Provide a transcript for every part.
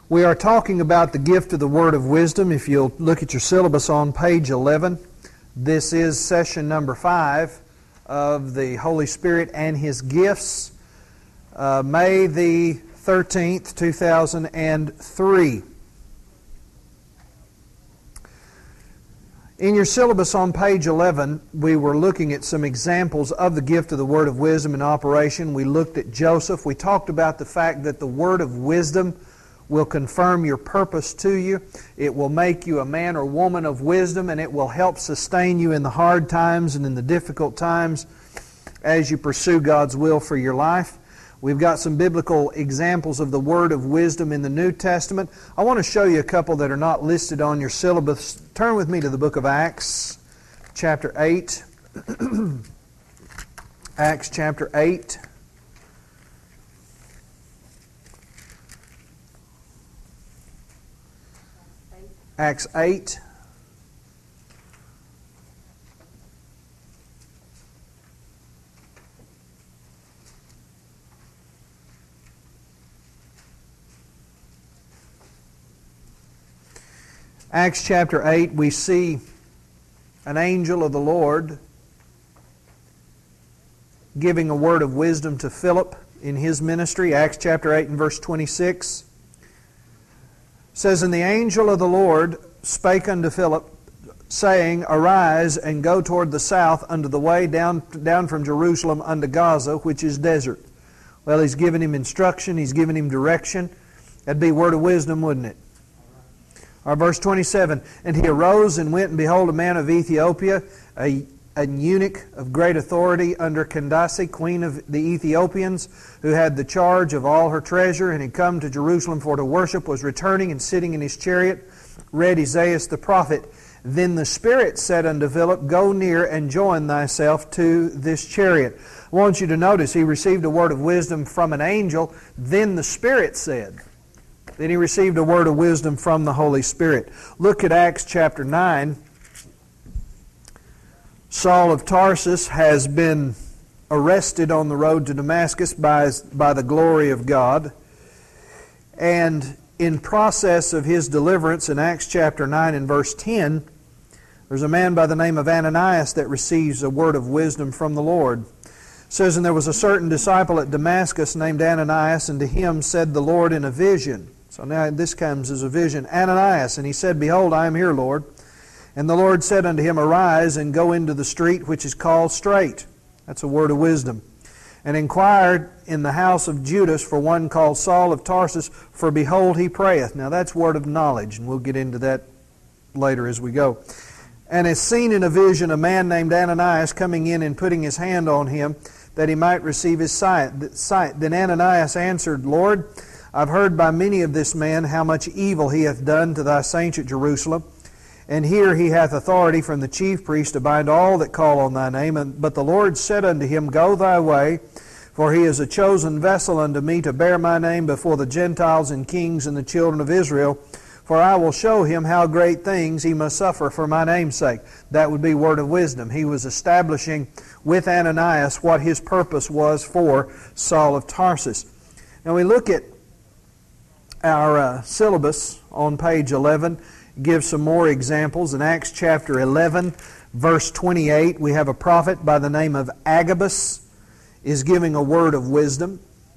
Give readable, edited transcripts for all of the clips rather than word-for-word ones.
We are talking about the gift of the word of wisdom. If you'll look at your syllabus on page 11, this is session number 5 of the Holy Spirit and His Gifts, May the 13th, 2003. In your syllabus on page 11, we were looking at some examples of the gift of the word of wisdom in operation. We looked at Joseph. We talked about the fact that the word of wisdom will confirm your purpose to you. It will make you a man or woman of wisdom, and it will help sustain you in the hard times and in the difficult times as you pursue God's will for your life. We've got some biblical examples of the word of wisdom in the New Testament. I want to show you a couple that are not listed on your syllabus. Turn with me to the book of Acts, chapter 8. Acts chapter 8. Acts 8. Acts chapter 8, we see an angel of the Lord giving a word of wisdom to Philip in his ministry. Acts chapter 8 and verse 26 says, "And the angel of the Lord spake unto Philip, saying, Arise, and go toward the south unto the way down from Jerusalem unto Gaza, which is desert." Well, he's given him instruction, he's given him direction. That'd be a word of wisdom, wouldn't it? Or verse 27, "And he arose and went, and behold, a man of Ethiopia, a eunuch of great authority under Candace, queen of the Ethiopians, who had the charge of all her treasure, and had come to Jerusalem for to worship, was returning and sitting in his chariot, read Isaiah the prophet. Then the Spirit said unto Philip, Go near and join thyself to this chariot." I want you to notice he received a word of wisdom from an angel. Then the Spirit said. Then he received a word of wisdom from the Holy Spirit. Look at Acts chapter 9. Saul of Tarsus has been arrested on the road to Damascus by the glory of God. And in process of his deliverance in Acts chapter 9 and verse 10, there's a man by the name of Ananias that receives a word of wisdom from the Lord. It says, "And there was a certain disciple at Damascus named Ananias, and to him said the Lord in a vision." So now this comes as a vision. "Ananias, and he said, Behold, I am here, Lord. And the Lord said unto him, Arise, and go into the street which is called Straight." That's a word of wisdom. "And inquired in the house of Judas for one called Saul of Tarsus, for behold, he prayeth." Now that's word of knowledge, and we'll get into that later as we go. "And has seen in a vision a man named Ananias coming in and putting his hand on him, that he might receive his sight. Then Ananias answered, Lord, I've heard by many of this man how much evil he hath done to thy saints at Jerusalem. And here he hath authority from the chief priest to bind all that call on thy name. But the Lord said unto him, Go thy way, for he is a chosen vessel unto me to bear my name before the Gentiles and kings and the children of Israel. For I will show him how great things he must suffer for my name's sake." That would be word of wisdom. He was establishing with Ananias what his purpose was for Saul of Tarsus. Now we look at our syllabus on page 11. Give some more examples. In Acts chapter 11, verse 28, we have a prophet by the name of Agabus is giving a word of wisdom.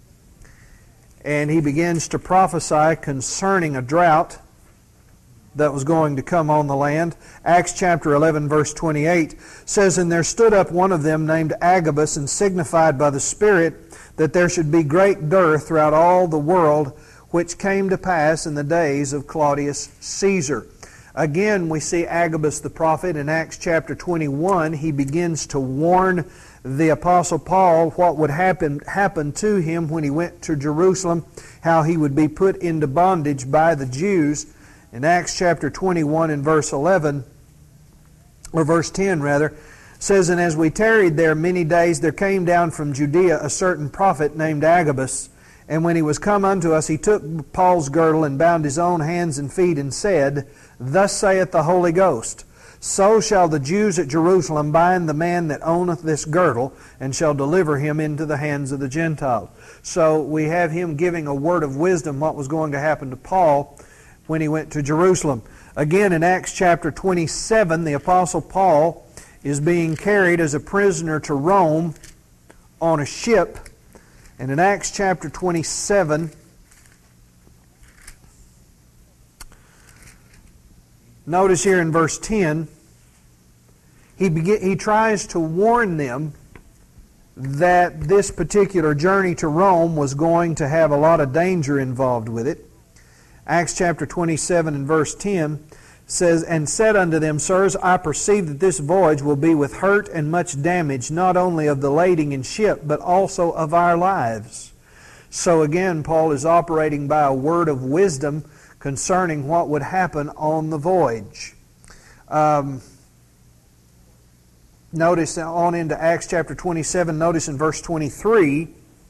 And he begins to prophesy concerning a drought that was going to come on the land. Acts chapter 11, verse 28 says, "And there stood up one of them named Agabus, and signified by the Spirit that there should be great dearth throughout all the world, which came to pass in the days of Claudius Caesar." Again, we see Agabus the prophet in Acts chapter 21. He begins to warn the Apostle Paul what would happen to him when he went to Jerusalem, how he would be put into bondage by the Jews. In Acts chapter 21 and verse 11, or verse 10 rather, says, "And as we tarried there many days, there came down from Judea a certain prophet named Agabus. And when he was come unto us, he took Paul's girdle and bound his own hands and feet and said, Thus saith the Holy Ghost, so shall the Jews at Jerusalem bind the man that owneth this girdle, and shall deliver him into the hands of the Gentiles. So we have him giving a word of wisdom what was going to happen to Paul when he went to Jerusalem. Again, in Acts chapter 27, the Apostle Paul is being carried as a prisoner to Rome on a ship. And in Acts chapter 27, notice here in verse 10, he tries to warn them that this particular journey to Rome was going to have a lot of danger involved with it. Acts chapter 27 and verse 10 says, "And said unto them, Sirs, I perceive that this voyage will be with hurt and much damage, not only of the lading and ship, but also of our lives." So again, Paul is operating by a word of wisdom concerning what would happen on the voyage. Notice on into Acts chapter 27, notice in verse 23,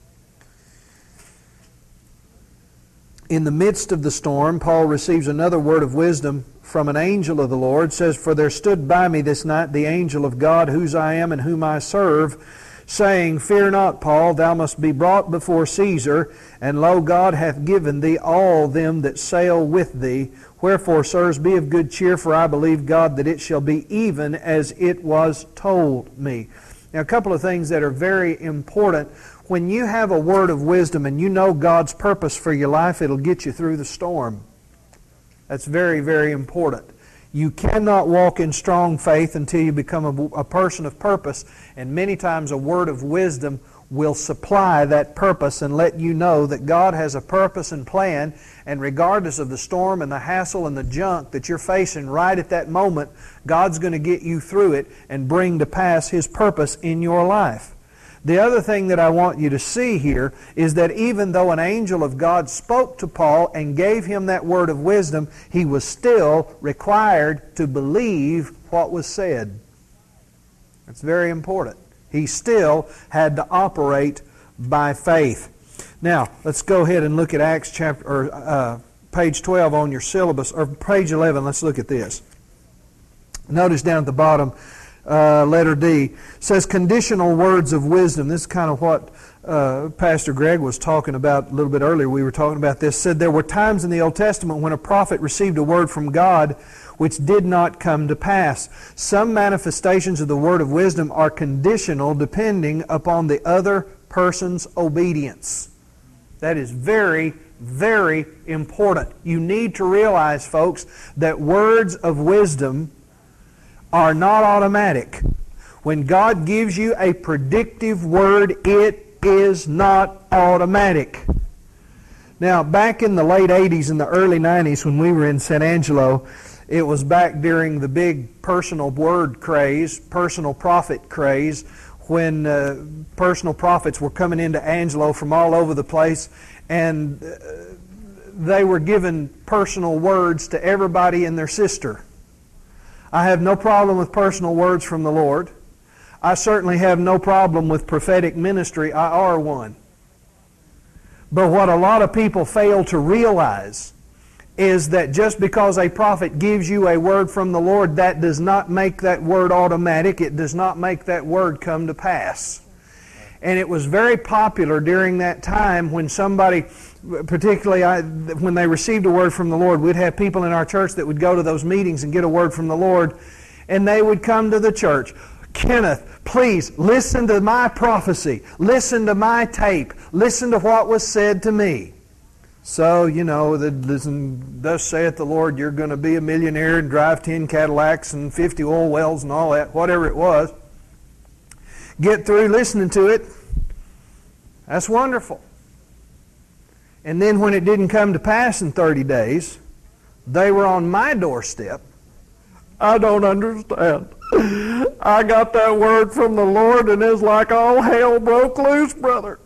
in the midst of the storm, Paul receives another word of wisdom from an angel of the Lord. It says, "For there stood by me this night the angel of God, whose I am and whom I serve, saying, Fear not, Paul, thou must be brought before Caesar, and lo, God hath given thee all them that sail with thee. Wherefore, sirs, be of good cheer, for I believe God that it shall be even as it was told me." Now, a couple of things that are very important. When you have a word of wisdom and you know God's purpose for your life, it'll get you through the storm. That's very, very important. You cannot walk in strong faith until you become a person of purpose, and many times a word of wisdom will supply that purpose and let you know that God has a purpose and plan, and regardless of the storm and the hassle and the junk that you're facing right at that moment, God's going to get you through it and bring to pass His purpose in your life. The other thing that I want you to see here is that even though an angel of God spoke to Paul and gave him that word of wisdom, he was still required to believe what was said. That's very important. He still had to operate by faith. Now, let's go ahead and look at Acts chapter, or page 12 on your syllabus, or page 11. Let's look at this. Notice down at the bottom, letter D, says conditional words of wisdom. This is kind of what Pastor Greg was talking about a little bit earlier. We were talking about this. Said there were times in the Old Testament when a prophet received a word from God which did not come to pass. Some manifestations of the word of wisdom are conditional depending upon the other person's obedience. That is very, very important. You need to realize, folks, that words of wisdom are not automatic. When God gives you a predictive word, it is not automatic. Now, back in the late 80s and the early 90s when we were in San Angelo, it was back during the big personal word craze, personal prophet craze, when personal prophets were coming into Angelo from all over the place, and they were giving personal words to everybody and their sister. I have no problem with personal words from the Lord. I certainly have no problem with prophetic ministry. I are one. But what a lot of people fail to realize is that just because a prophet gives you a word from the Lord, that does not make that word automatic. It does not make that word come to pass. And it was very popular during that time when somebody, particularly when they received a word from the Lord, we'd have people in our church that would go to those meetings and get a word from the Lord, and they would come to the church. Kenneth, please listen to my prophecy. Listen to my tape. Listen to what was said to me. So, listen, thus saith the Lord, you're going to be a millionaire and drive 10 Cadillacs and 50 oil wells and all that, whatever it was. Get through listening to it. That's wonderful. And then when it didn't come to pass in 30 days, they were on my doorstep. I don't understand. I got that word from the Lord and it's like all hell broke loose, brother.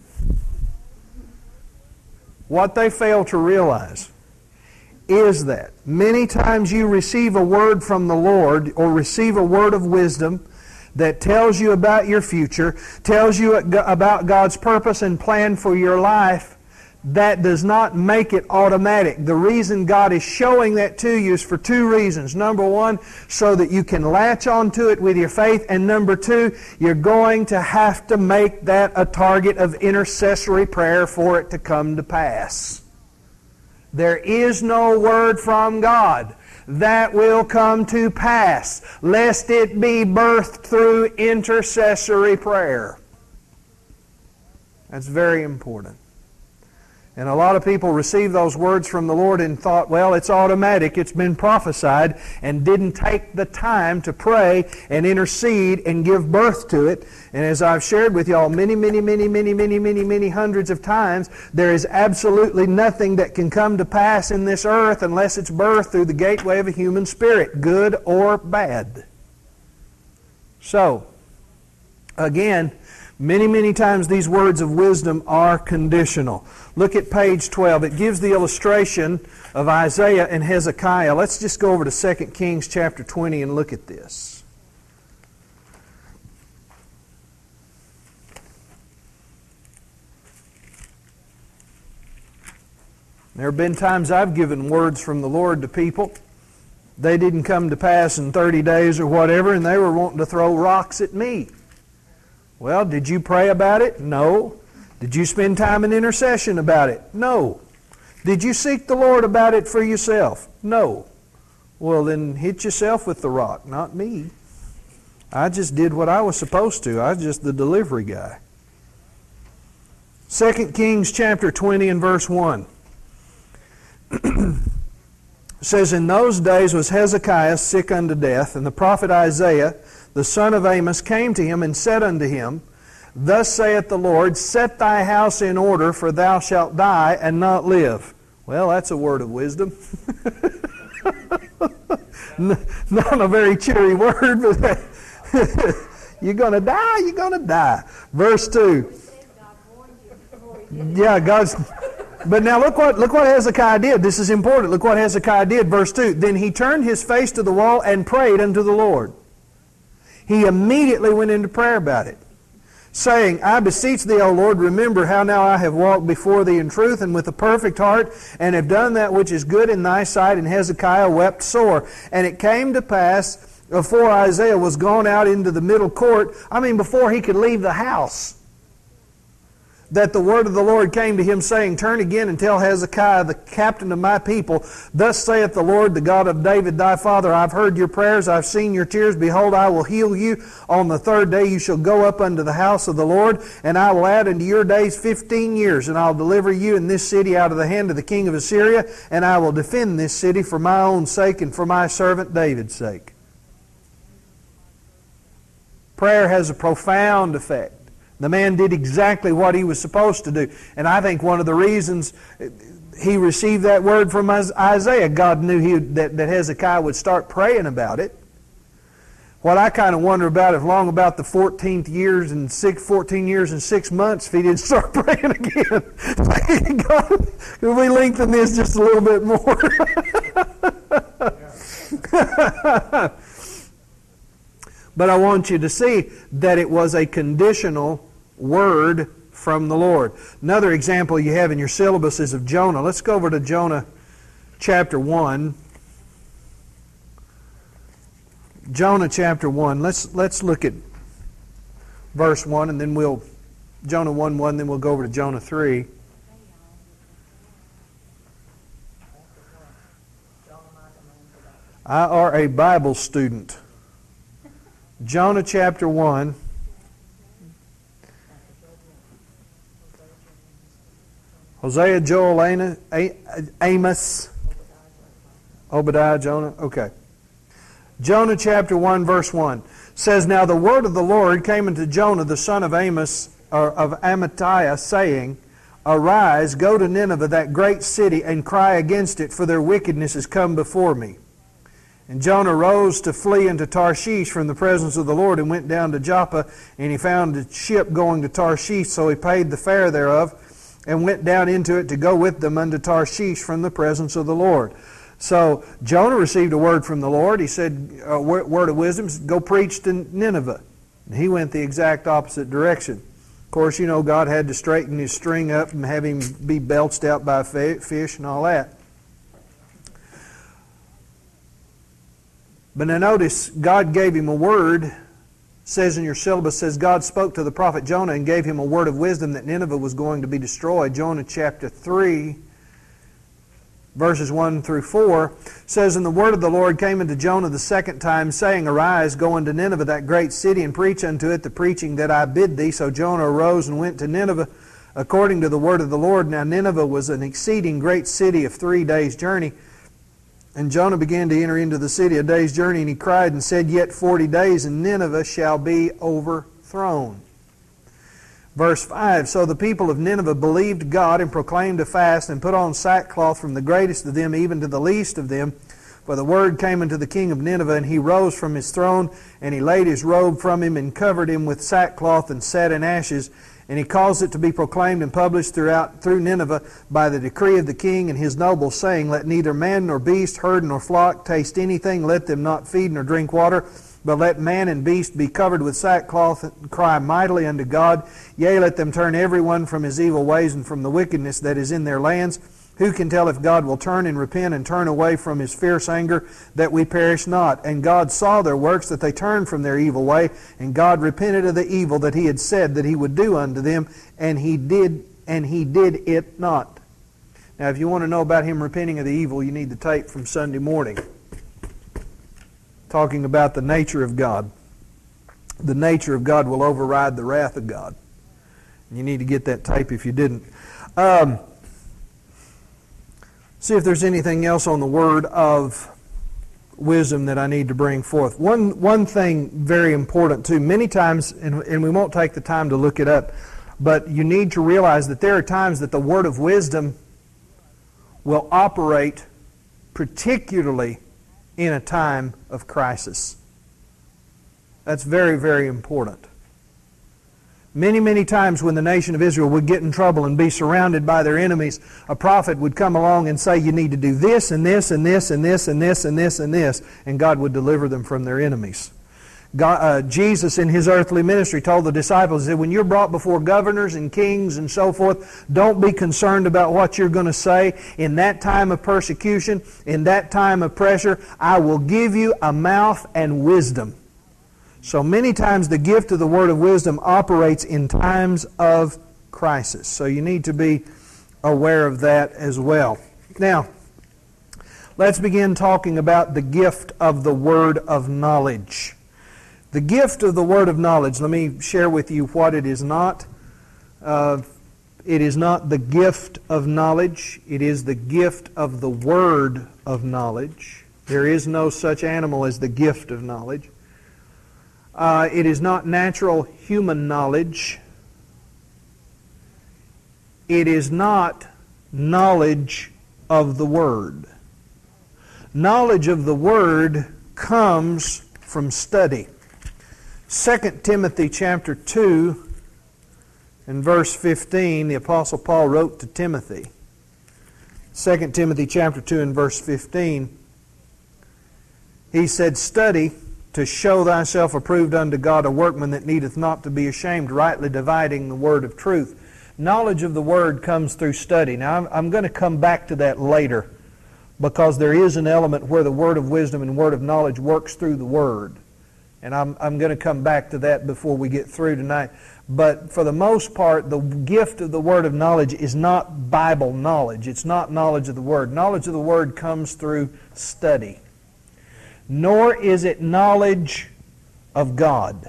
What they fail to realize is that many times you receive a word from the Lord or receive a word of wisdom that tells you about your future, tells you about God's purpose and plan for your life. that does not make it automatic. The reason God is showing that to you is for two reasons. Number one, so that you can latch onto it with your faith. And number two, you're going to have to make that a target of intercessory prayer for it to come to pass. There is no word from God that will come to pass, lest it be birthed through intercessory prayer. That's very important. And a lot of people received those words from the Lord and thought, well, it's automatic, it's been prophesied, and didn't take the time to pray and intercede and give birth to it. And as I've shared with y'all many hundreds of times, there is absolutely nothing that can come to pass in this earth unless it's birthed through the gateway of a human spirit, good or bad. So, again, many times these words of wisdom are conditional. Look at page 12. It gives the illustration of Isaiah and Hezekiah. Let's just go over to 2 Kings chapter 20 and look at this. There have been times I've given words from the Lord to people. They didn't come to pass in 30 days or whatever, and they were wanting to throw rocks at me. Well, did you pray about it? No. Did you spend time in intercession about it? No. Did you seek the Lord about it for yourself? No. Well, then hit yourself with the rock, not me. I just did what I was supposed to. I was just the delivery guy. 2 Kings chapter 20 and verse 1. It says, in those days was Hezekiah sick unto death, and the prophet Isaiah, the son of Amos, came to him and said unto him, thus saith the Lord, set thy house in order, for thou shalt die and not live. Well, that's a word of wisdom. Not a very cheery word, but you're going to die, you're going to die. Verse 2. Yeah, God's... But now look what Hezekiah did. This is important. Look what Hezekiah did. Verse 2. Then he turned his face to the wall and prayed unto the Lord. He immediately went into prayer about it, saying, I beseech thee, O Lord, remember how now I have walked before thee in truth and with a perfect heart, and have done that which is good in thy sight. And Hezekiah wept sore. And it came to pass, before Isaiah was gone out into the middle court, before he could leave the house, that the word of the Lord came to him, saying, turn again and tell Hezekiah, the captain of my people, thus saith the Lord, the God of David thy father, I've heard your prayers, I've seen your tears, behold, I will heal you. On the third day you shall go up unto the house of the Lord, and I will add unto your days 15 years, and I'll deliver you in this city out of the hand of the king of Assyria, and I will defend this city for my own sake and for my servant David's sake. Prayer has a profound effect. The man did exactly what he was supposed to do. And I think one of the reasons he received that word from Isaiah, God knew that Hezekiah would start praying about it. What I kind of wonder about is long about the 14 years and 6 months if he didn't start praying again. God, can we lengthen this just a little bit more? But I want you to see that it was a conditional word from the Lord. Another example you have in your syllabus is of Jonah. Let's go over to Jonah chapter 1. Jonah chapter 1. Let's look at verse 1, and then Jonah 1:1, then we'll go over to Jonah 3. I are a Bible student. Jonah chapter 1. Hosea, Joel, Amos, Obadiah, Jonah. Okay. Jonah chapter 1 verse 1 says, now the word of the Lord came unto Jonah the son of Amos, or of Amittai, saying, arise, go to Nineveh, that great city, and cry against it, for their wickedness is come before me. And Jonah rose to flee into Tarshish from the presence of the Lord, and went down to Joppa, and he found a ship going to Tarshish, so he paid the fare thereof, and went down into it to go with them unto Tarshish from the presence of the Lord. So Jonah received a word from the Lord. He said, a word of wisdom, go preach to Nineveh. And he went the exact opposite direction. course, you know, God had to straighten his string up and have him be belched out by a fish and all that. But now notice, God gave him a word. It says in your syllabus, says God spoke to the prophet Jonah and gave him a word of wisdom that Nineveh was going to be destroyed. Jonah chapter 3, verses 1 through 4, says, And the word of the Lord came unto Jonah the second time, saying, Arise, go unto Nineveh, that great city, and preach unto it the preaching that I bid thee. So Jonah arose and went to Nineveh, according to the word of the Lord. Now Nineveh was an exceeding great city of 3 days' journey. And Jonah began to enter into the city a day's journey, and he cried and said, Yet 40 days, and Nineveh shall be overthrown. Verse 5, So the people of Nineveh believed God and proclaimed a fast and put on sackcloth from the greatest of them even to the least of them. For the word came unto the king of Nineveh, and he rose from his throne, and he laid his robe from him and covered him with sackcloth and sat in ashes. And he caused it to be proclaimed and published through Nineveh by the decree of the king and his nobles, saying, Let neither man nor beast, herd nor flock taste anything, let them not feed nor drink water, but let man and beast be covered with sackcloth and cry mightily unto God. Yea, let them turn every one from his evil ways and from the wickedness that is in their lands. Who can tell if God will turn and repent and turn away from his fierce anger, that we perish not? And God saw their works, that they turned from their evil way, and God repented of the evil that he had said that he would do unto them, and he did it not. Now, if you want to know about him repenting of the evil, you need the tape from Sunday morning, talking about the nature of God. The nature of God will override the wrath of God. You need to get that tape if you didn't. See if there's anything else on the word of wisdom that I need to bring forth. One thing very important too, many times, and we won't take the time to look it up, but you need to realize that there are times that the word of wisdom will operate particularly in a time of crisis. That's very, very important. Many, many times when the nation of Israel would get in trouble and be surrounded by their enemies, a prophet would come along and say, you need to do this and this and this and this and this and this and this, and God would deliver them from their enemies. Jesus in his earthly ministry told the disciples that when you're brought before governors and kings and so forth, don't be concerned about what you're going to say. In that time of persecution, in that time of pressure, I will give you a mouth and wisdom. So many times the gift of the word of wisdom operates in times of crisis. So you need to be aware of that as well. Now, let's begin talking about the gift of the word of knowledge. The gift of the word of knowledge, let me share with you what it is not. It is not the gift of knowledge. It is the gift of the word of knowledge. There is no such animal as the gift of knowledge. It is not natural human knowledge. It is not knowledge of the Word. Knowledge of the Word comes from study. 2 Timothy chapter 2 and verse 15, the Apostle Paul wrote to Timothy. 2 Timothy chapter 2 and verse 15, he said, Study to show thyself approved unto God, a workman that needeth not to be ashamed, rightly dividing the word of truth. Knowledge of the word comes through study. Now, I'm going to come back to that later, because there is an element where the word of wisdom and word of knowledge works through the word. And I'm going to come back to that before we get through tonight. But for the most part, the gift of the word of knowledge is not Bible knowledge. It's not knowledge of the word. Knowledge of the word comes through study. Nor is it knowledge of God.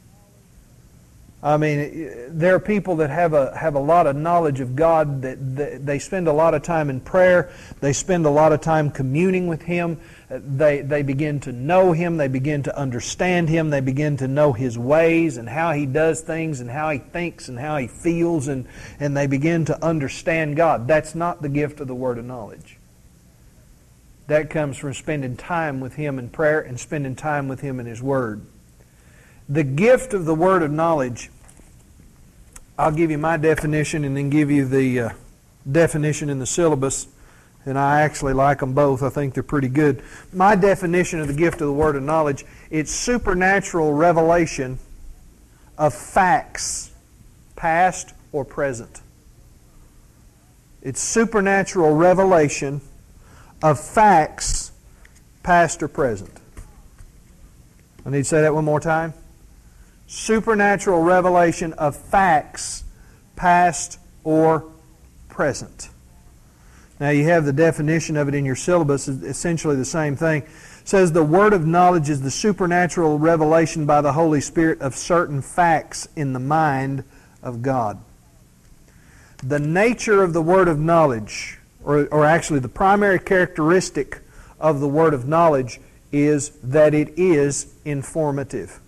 I mean, there are people that have a lot of knowledge of God, that they spend a lot of time in prayer, they spend a lot of time communing with Him, they begin to know Him, they begin to understand Him, they begin to know His ways and how He does things and how He thinks and how He feels, and they begin to understand God. That's not the gift of the word of knowledge. That comes from spending time with Him in prayer and spending time with Him in His Word. The gift of the word of knowledge, I'll give you my definition and then give you the definition in the syllabus. And I actually like them both. I think they're pretty good. My definition of the gift of the word of knowledge, it's supernatural revelation of facts past or present. It's supernatural revelation of facts, past or present. I need to say that one more time. Supernatural revelation of facts, past or present. Now you have the definition of it in your syllabus. It's essentially the same thing. It says the word of knowledge is the supernatural revelation by the Holy Spirit of certain facts in the mind of God. The nature of the word of knowledge, or actually the primary characteristic of the word of knowledge, is that it is informative.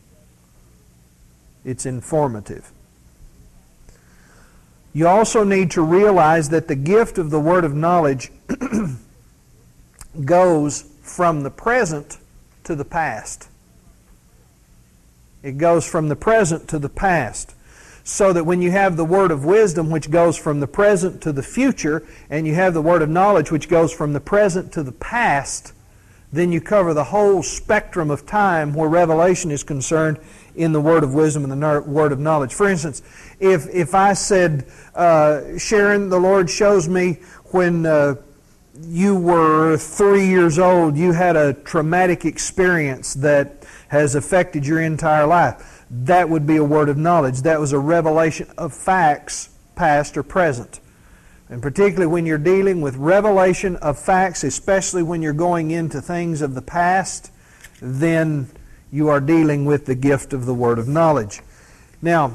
It's informative. You also need to realize that the gift of the word of knowledge goes from the present to the past. It goes from the present to the past. So that when you have the word of wisdom, which goes from the present to the future, and you have the word of knowledge, which goes from the present to the past, then you cover the whole spectrum of time where revelation is concerned in the word of wisdom and the word of knowledge. For instance, if I said, Sharon, the Lord shows me when you were 3 years old, you had a traumatic experience that has affected your entire life. That would be a word of knowledge. That was a revelation of facts, past or present. And particularly when you're dealing with revelation of facts, especially when you're going into things of the past, then you are dealing with the gift of the word of knowledge. Now,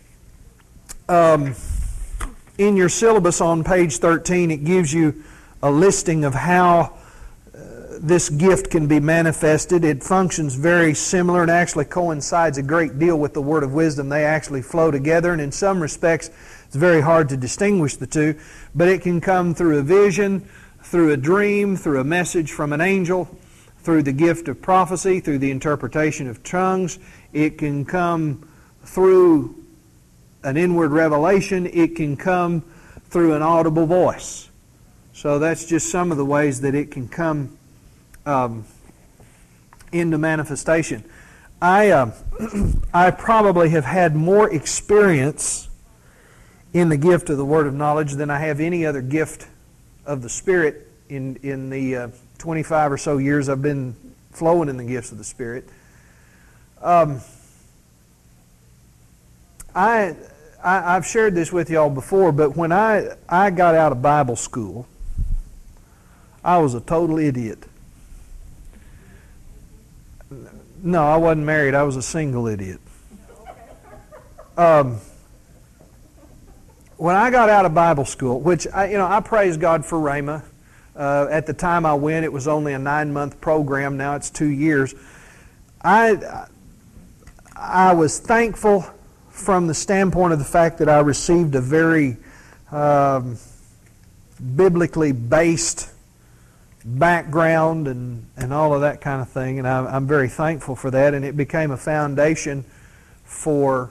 in your syllabus on page 13, it gives you a listing of how this gift can be manifested. It functions very similar and actually coincides a great deal with the word of wisdom. They actually flow together, and in some respects it's very hard to distinguish the two, but it can come through a vision, through a dream, through a message from an angel, through the gift of prophecy, through the interpretation of tongues. It can come through an inward revelation. It can come through an audible voice. So that's just some of the ways that it can come into manifestation. I probably have had more experience in the gift of the word of knowledge than I have any other gift of the Spirit in the 25 or so years I've been flowing in the gifts of the Spirit. I've shared this with y'all before, but when I got out of Bible school, I was a total idiot. No, I wasn't married. I was a single idiot. When I got out of Bible school, which I praise God for Rhema. At the time I went, it was only a 9-month program. Now it's 2 years. I was thankful from the standpoint of the fact that I received a very biblically based background and all of that kind of thing, and I'm very thankful for that, and it became a foundation for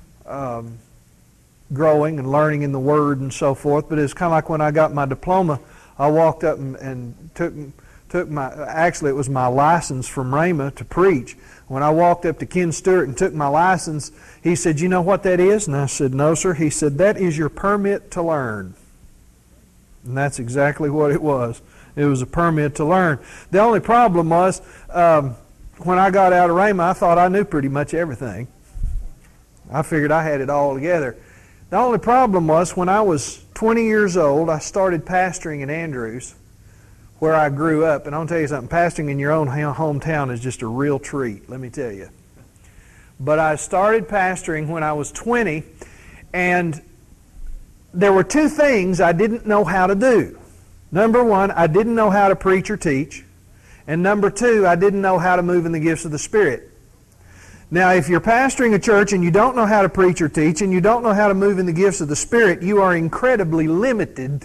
growing and learning in the Word and so forth. But it's kind of like when I got my diploma, I walked up and took my, actually it was my license from Rhema to preach. When I walked up to Ken Stewart and took my license, he said, "You know what that is?" And I said, "No, sir." He said, "That is your permit to learn." And that's exactly what it was. It was a permit to learn. The only problem was, when I got out of Rhema, I thought I knew pretty much everything. I figured I had it all together. The only problem was, when I was 20 years old, I started pastoring in Andrews, where I grew up. And I'll tell you something, pastoring in your own hometown is just a real treat, let me tell you. But I started pastoring when I was 20, and there were two things I didn't know how to do. Number one, I didn't know how to preach or teach. And number two, I didn't know how to move in the gifts of the Spirit. Now, if you're pastoring a church and you don't know how to preach or teach and you don't know how to move in the gifts of the Spirit, you are incredibly limited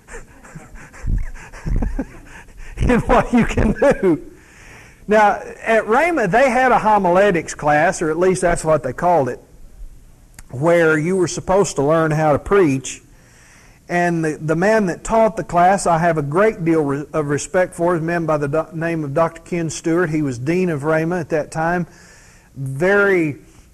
in what you can do. Now, at Rhema, they had a homiletics class, or at least that's what they called it, where you were supposed to learn how to preach. And the man that taught the class, I have a great deal of respect for, is a man by the name of Dr. Ken Stewart. He was dean of Rhema at that time. Very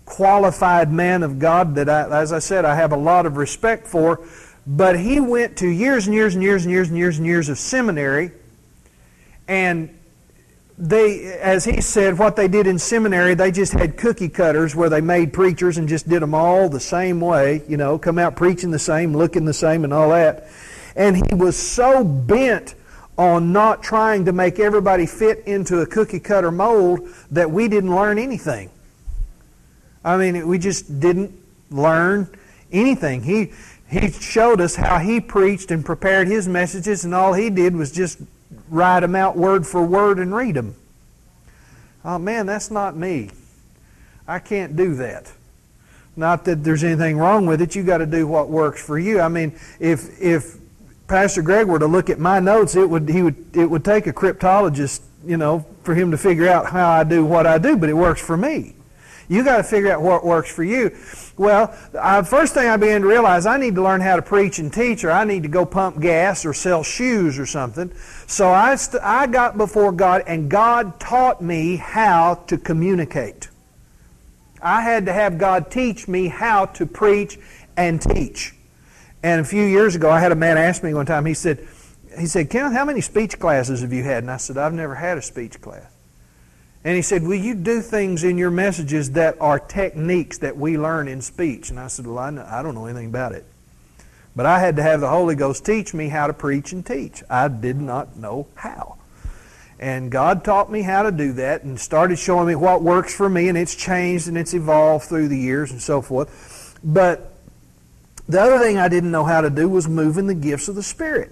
qualified man of God that, as I said, I have a lot of respect for. But he went to years and years and years and years and years and years of seminary. And they, as he said, what they did in seminary, they just had cookie cutters where they made preachers and just did them all the same way, you know, come out preaching the same, looking the same and all that. And he was so bent on not trying to make everybody fit into a cookie cutter mold that we didn't learn anything. I mean, we just didn't learn anything. He showed us how he preached and prepared his messages, and all he did was just write them out word for word and read them. Oh man, that's not me. I can't do that. Not that there's anything wrong with it. You got to do what works for you. I mean, if Pastor Greg were to look at my notes, it would take a cryptologist, you know, for him to figure out how I do what I do, but it works for me. You got to figure out what works for you. Well, first thing I began to realize, I need to learn how to preach and teach, or I need to go pump gas or sell shoes or something. So I got before God, and God taught me how to communicate. I had to have God teach me how to preach and teach. And a few years ago, I had a man ask me one time, he said, Kenneth, how many speech classes have you had? And I said, I've never had a speech class. And he said, will you do things in your messages that are techniques that we learn in speech? And I said, well, I don't know anything about it. But I had to have the Holy Ghost teach me how to preach and teach. I did not know how. And God taught me how to do that and started showing me what works for me, and it's changed and it's evolved through the years and so forth. But the other thing I didn't know how to do was move in the gifts of the Spirit.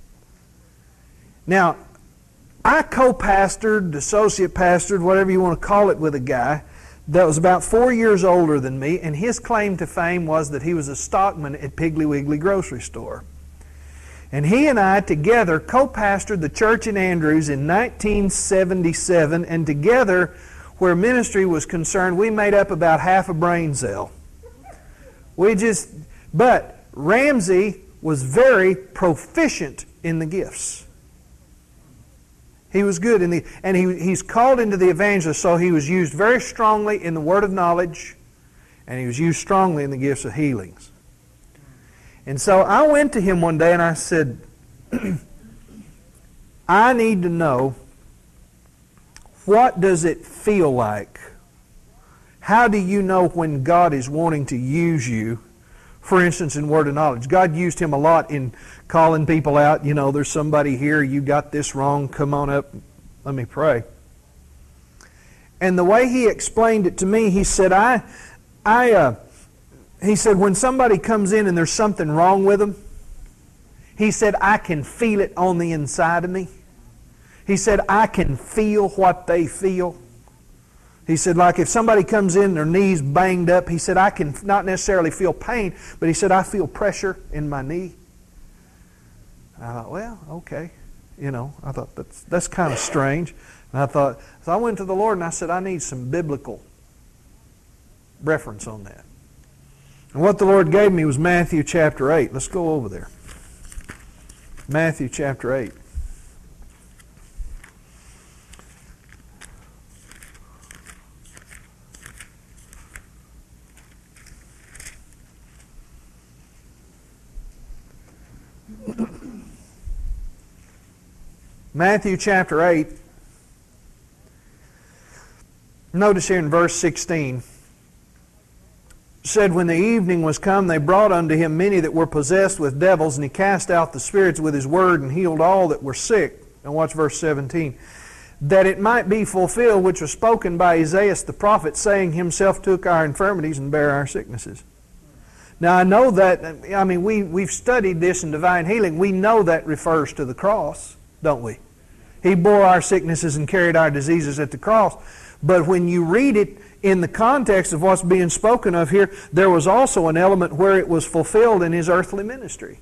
Now, I co-pastored, associate pastored, whatever you want to call it, with a guy that was about 4 years older than me, and his claim to fame was that he was a stockman at Piggly Wiggly grocery store. And he and I together co-pastored the church in Andrews in 1977, and together, where ministry was concerned, we made up about half a brain cell. But Ramsey was very proficient in the gifts. He was good he's called into the evangelist, so he was used very strongly in the word of knowledge, and he was used strongly in the gifts of healings. And so I went to him one day and I said, I need to know, what does it feel like? How do you know when God is wanting to use you? For instance, in word of knowledge, God used him a lot in calling people out. You know, there's somebody here, you got this wrong, come on up, let me pray. And the way he explained it to me, he said, he said, when somebody comes in and there's something wrong with them, he said, I can feel it on the inside of me. He said, I can feel what they feel. He said, like if somebody comes in, their knees banged up, he said, I can not necessarily feel pain, but he said, I feel pressure in my knee. And I thought, well, okay. You know, I thought that's kind of strange. And I thought, so I went to the Lord and I said, I need some biblical reference on that. And what the Lord gave me was Matthew chapter 8. Let's go over there. Matthew chapter 8. Matthew chapter 8. Notice here in verse 16. Said, when the evening was come, they brought unto him many that were possessed with devils, and he cast out the spirits with his word, and healed all that were sick. Now watch verse 17. That it might be fulfilled which was spoken by Isaiah the prophet, saying, himself took our infirmities and bare our sicknesses. Now I know that, I mean, we've studied this in divine healing. We know that refers to the cross, don't we? He bore our sicknesses and carried our diseases at the cross. But when you read it in the context of what's being spoken of here, there was also an element where it was fulfilled in his earthly ministry.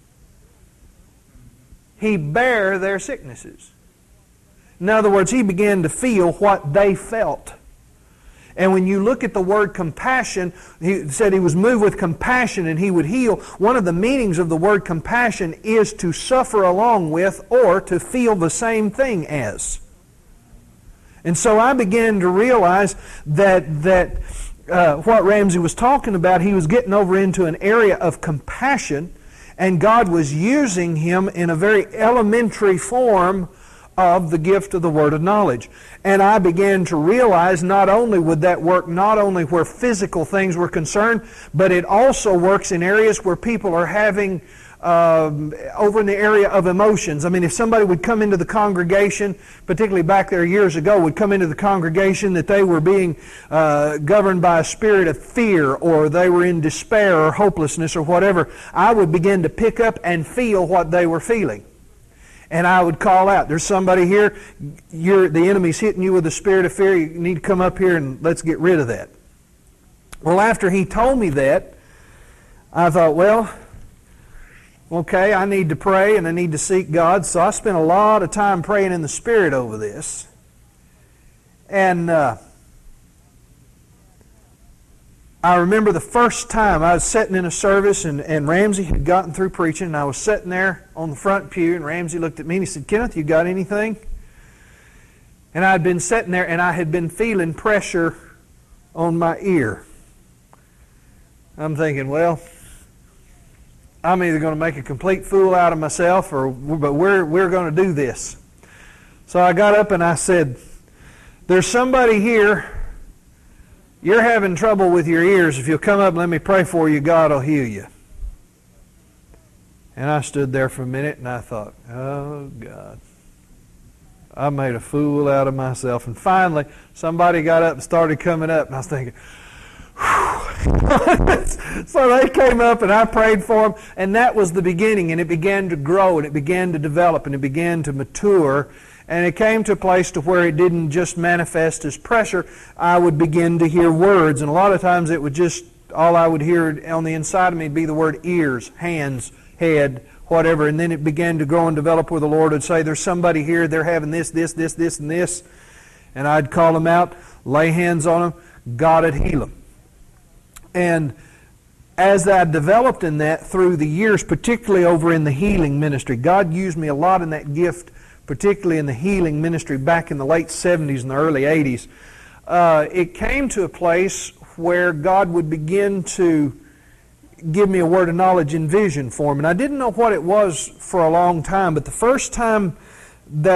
He bare their sicknesses. In other words, he began to feel what they felt. And when you look at the word compassion, he said he was moved with compassion and he would heal. One of the meanings of the word compassion is to suffer along with or to feel the same thing as. And so I began to realize that what Ramsey was talking about, he was getting over into an area of compassion, and God was using him in a very elementary form of the gift of the word of knowledge. And I began to realize not only would that work not only where physical things were concerned, but it also works in areas where people are having over in the area of emotions. I mean, if somebody would come into the congregation, particularly back there years ago, would come into the congregation that they were being governed by a spirit of fear, or they were in despair or hopelessness or whatever, I would begin to pick up and feel what they were feeling. And I would call out, there's somebody here, the enemy's hitting you with the spirit of fear, you need to come up here and let's get rid of that. Well, after he told me that, I thought, well, okay, I need to pray and I need to seek God. So I spent a lot of time praying in the Spirit over this. And I remember the first time I was sitting in a service and Ramsey had gotten through preaching, and I was sitting there on the front pew, and Ramsey looked at me and he said, "Kenneth, you got anything?" And I had been sitting there and I had been feeling pressure on my ear. I'm thinking, well, I'm either going to make a complete fool out of myself, but we're going to do this. So I got up and I said, "There's somebody here. You're having trouble with your ears. If you'll come up and let me pray for you, God will heal you." And I stood there for a minute and I thought, oh God, I made a fool out of myself. And finally, somebody got up and started coming up, and I was thinking, so they came up and I prayed for them, and that was the beginning, and it began to grow and it began to develop and it began to mature, and it came to a place to where it didn't just manifest as pressure. I would begin to hear words, and a lot of times it would just, all I would hear on the inside of me would be the word ears, hands, head, whatever, and then it began to grow and develop where the Lord would say, "There's somebody here, they're having this, and this," and I'd call them out, lay hands on them, God would heal them. And as I developed in that through the years, particularly over in the healing ministry, God used me a lot in that gift, particularly in the healing ministry back in the late 70s and the early 80s. It came to a place where God would begin to give me a word of knowledge and vision for me. And I didn't know what it was for a long time, but the first time that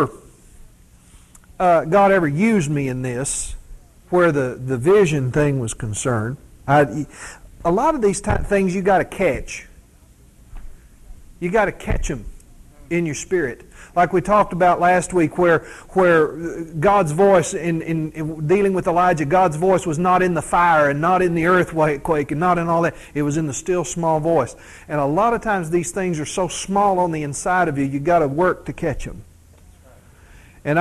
God ever used me in this, where the vision thing was concerned, a lot of these things you got to catch. You got to catch them in your spirit. Like we talked about last week, where God's voice in dealing with Elijah, God's voice was not in the fire and not in the earthquake and not in all that. It was in the still small voice. And a lot of times these things are so small on the inside of you, you got to work to catch them. And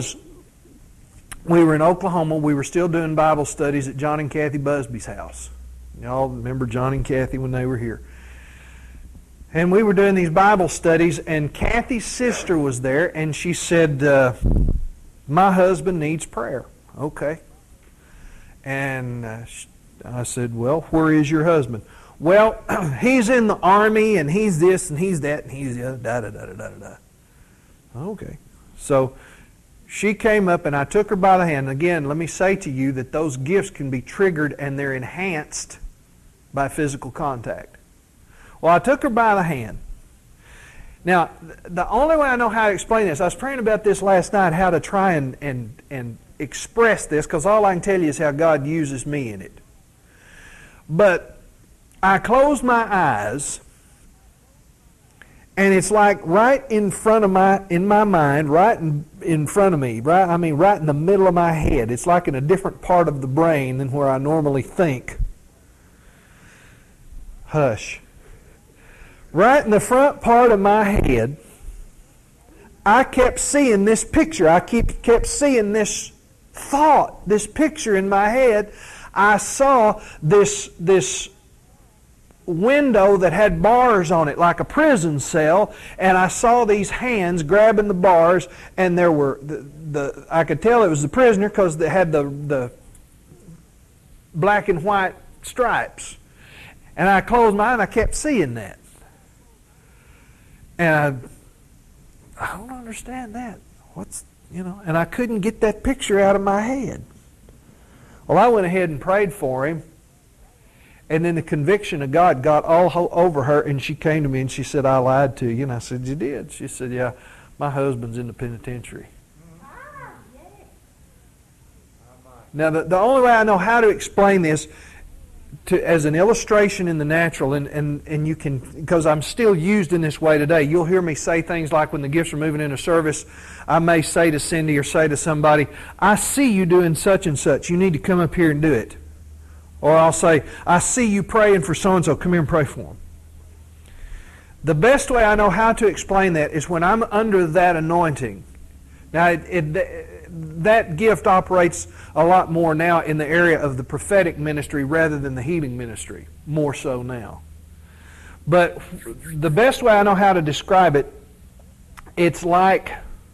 we were in Oklahoma. We were still doing Bible studies at John and Kathy Busby's house. Y'all remember John and Kathy when they were here. And we were doing these Bible studies, and Kathy's sister was there, and she said, "My husband needs prayer." Okay. And I said, "Well, where is your husband?" "Well, he's in the army, and he's this, and he's that, and he's the other, da-da-da-da-da-da." Okay. So she came up, and I took her by the hand. Again, let me say to you that those gifts can be triggered, and they're enhanced by physical contact. Well, I took her by the hand. Now, the only way I know how to explain this, I was praying about this last night, how to try and express this, because all I can tell you is how God uses me in it. But I closed my eyes, and it's like right in front of in my mind, right in front of me, right in the middle of my head. It's like in a different part of the brain than where I normally think. Hush. Right in the front part of my head, I kept seeing this picture. I kept seeing this thought, this picture in my head. I saw this window that had bars on it, like a prison cell, and I saw these hands grabbing the bars, and there were I could tell it was the prisoner because they had the black and white stripes. And I closed my eye and I kept seeing that. And I don't understand that. And I couldn't get that picture out of my head. Well, I went ahead and prayed for him, and then the conviction of God got all over her, and she came to me and she said, I lied to you. And I said, you did? She said, yeah, my husband's in the penitentiary. Now, the only way I know how to explain this as an illustration in the natural, and you can, because I'm still used in this way today, you'll hear me say things like when the gifts are moving into service, I may say to Cindy or say to somebody, I see you doing such and such. You need to come up here and do it. Or I'll say, I see you praying for so-and-so. Come here and pray for them. The best way I know how to explain that is when I'm under that anointing. Now, that gift operates a lot more now in the area of the prophetic ministry rather than the healing ministry. More so now. But the best way I know how to describe it, it's like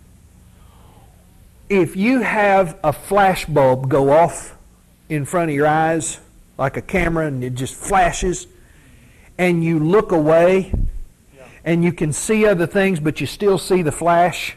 if you have a flash bulb go off in front of your eyes, like a camera, and it just flashes, and you look away, and you can see other things, but you still see the flash.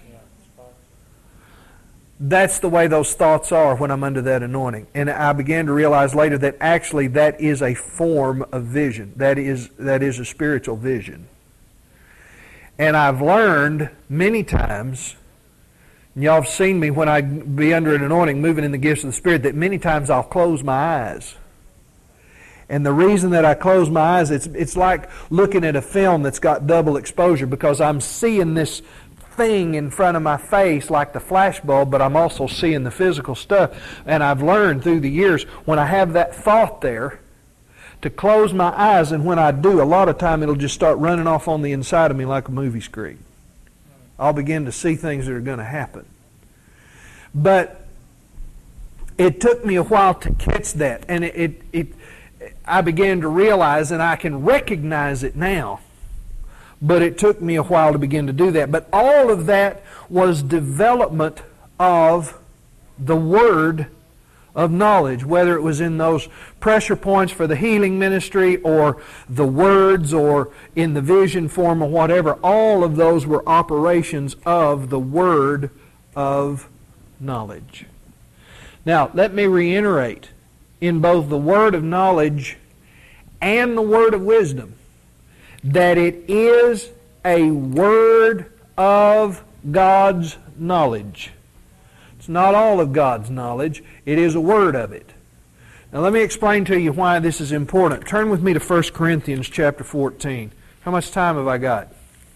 That's the way those thoughts are when I'm under that anointing. And I began to realize later that actually that is a form of vision. That is a spiritual vision. And I've learned many times, and y'all have seen me when I be under an anointing, moving in the gifts of the Spirit, that many times I'll close my eyes. And the reason that I close my eyes, it's like looking at a film that's got double exposure, because I'm seeing this thing in front of my face like the flash bulb, but I'm also seeing the physical stuff. And I've learned through the years, when I have that thought there, to close my eyes, and when I do, a lot of time it'll just start running off on the inside of me like a movie screen. I'll begin to see things that are going to happen. But it took me a while to catch that, and I began to realize, and I can recognize it now, but it took me a while to begin to do that. But all of that was development of the Word of knowledge, whether it was in those pressure points for the healing ministry, or the words, or in the vision form, or whatever. All of those were operations of the Word of knowledge. Now, let me reiterate, in both the word of knowledge and the word of wisdom, that it is a word of God's knowledge. It's not all of God's knowledge. It is a word of it. Now let me explain to you why this is important. Turn with me to 1 Corinthians chapter 14. How much time have I got?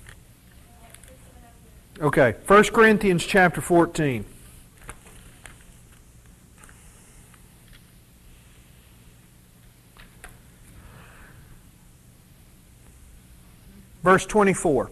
Okay, 1 Corinthians chapter 14. Verse 24.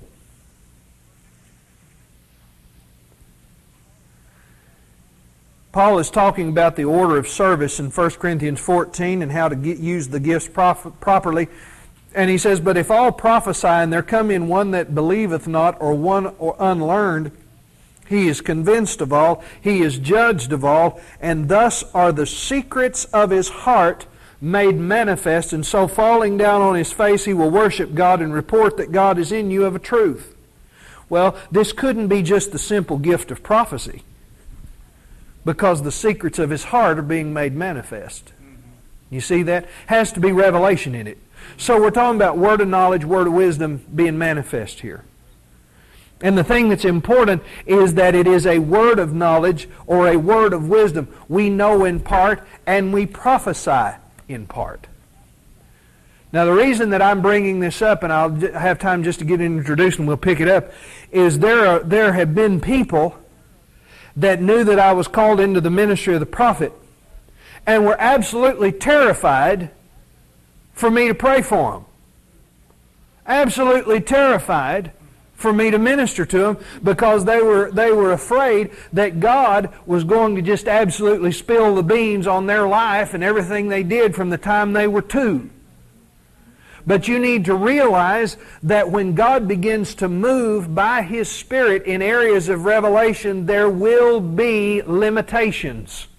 Paul is talking about the order of service in 1 Corinthians 14 and how to use the gifts properly. And he says, but if all prophesy, and there come in one that believeth not, or one or unlearned, he is convinced of all, he is judged of all, and thus are the secrets of his heart made manifest, and so falling down on his face he will worship God and report that God is in you of a truth. Well, this couldn't be just the simple gift of prophecy, because the secrets of his heart are being made manifest. You see that? Has to be revelation in it. So we're talking about word of knowledge, word of wisdom being manifest here. And the thing that's important is that it is a word of knowledge or a word of wisdom. We know in part and we prophesy in part. Now the reason that I'm bringing this up, and I'll have time just to get introduced and we'll pick it up, is there have been people that knew that I was called into the ministry of the prophet and were absolutely terrified for me to pray for them. Absolutely terrified for me to minister to them, because they were afraid that God was going to just absolutely spill the beans on their life and everything they did from the time they were 2. But you need to realize that when God begins to move by His Spirit in areas of revelation, there will be limitations.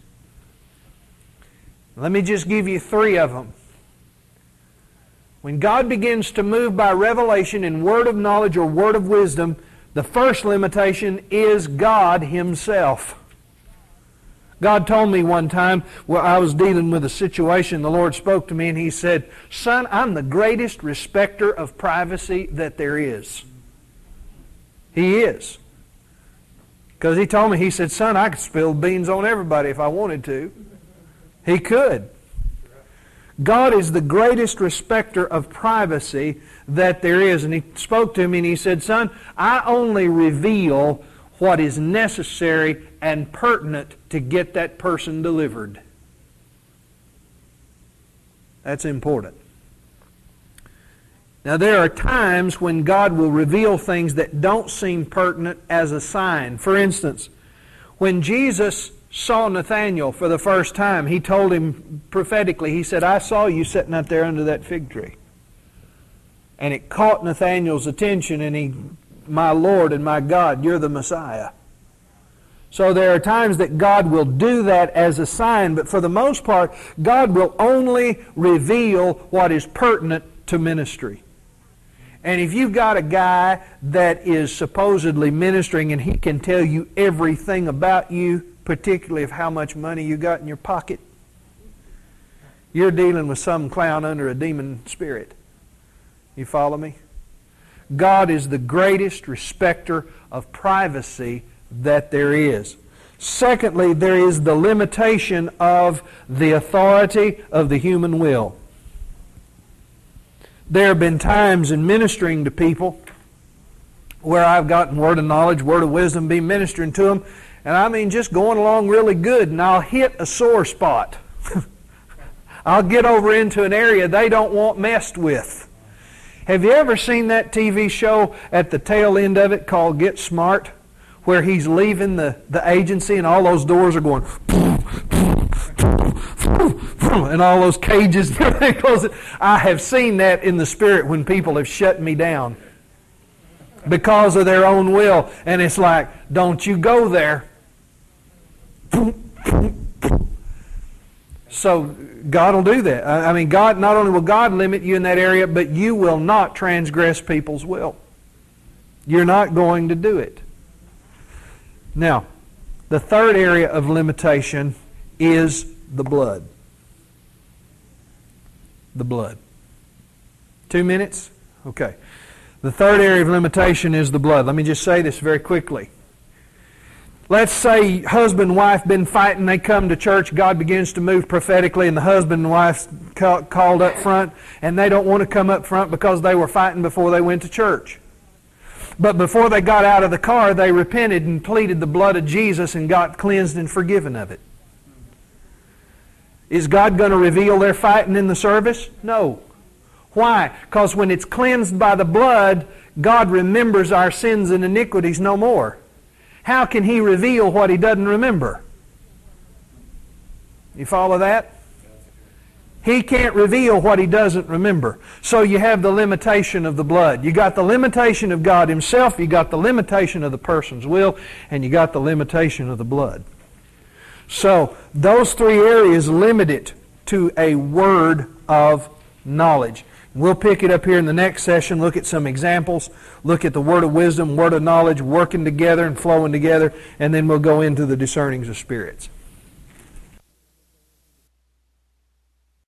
Let me just give you 3 of them. When God begins to move by revelation in word of knowledge or word of wisdom, the first limitation is God Himself. God told me one time where I was dealing with a situation, the Lord spoke to me and He said, "Son, I'm the greatest respecter of privacy that there is." He is. Because He told me, He said, "Son, I could spill beans on everybody if I wanted to." He could. God is the greatest respecter of privacy that there is. And He spoke to me and He said, "Son, I only reveal what is necessary and pertinent to get that person delivered." That's important. Now, there are times when God will reveal things that don't seem pertinent as a sign. For instance, when Jesus saw Nathanael for the first time, He told him prophetically, He said, "I saw you sitting out there under that fig tree." And it caught Nathanael's attention, and "My Lord and my God, you're the Messiah." So there are times that God will do that as a sign, but for the most part, God will only reveal what is pertinent to ministry. And if you've got a guy that is supposedly ministering and he can tell you everything about you, particularly of how much money you got in your pocket, you're dealing with some clown under a demon spirit. You follow me? God is the greatest respecter of privacy that there is. Secondly, there is the limitation of the authority of the human will. There have been times in ministering to people where I've gotten word of knowledge, word of wisdom, be ministering to them, and I mean just going along really good, and I'll hit a sore spot. I'll get over into an area they don't want messed with. Have you ever seen that TV show at the tail end of it called Get Smart, where he's leaving the agency and all those doors are going and all those cages and everything closes? I have seen that in the spirit when people have shut me down because of their own will, and it's like, don't you go there. So God will do that. I mean, God, not only will God limit you in that area, but you will not transgress people's will. You're not going to do it. Now, the third area of limitation is the blood. The blood. 2 minutes? Okay. The third area of limitation is the blood. Let me just say this very quickly. Let's say husband and wife been fighting, they come to church, God begins to move prophetically, and the husband and wife called up front, and they don't want to come up front because they were fighting before they went to church. But before they got out of the car, they repented and pleaded the blood of Jesus and got cleansed and forgiven of it. Is God going to reveal their fighting in the service? No. Why? Because when it's cleansed by the blood, God remembers our sins and iniquities no more. How can He reveal what He doesn't remember? You follow that? He can't reveal what He doesn't remember. So you have the limitation of the blood. You got the limitation of God Himself, you got the limitation of the person's will, and you got the limitation of the blood. So those three areas limit it to a word of knowledge. We'll pick it up here in the next session, look at some examples, look at the word of wisdom, word of knowledge, working together and flowing together, and then we'll go into the discernings of spirits.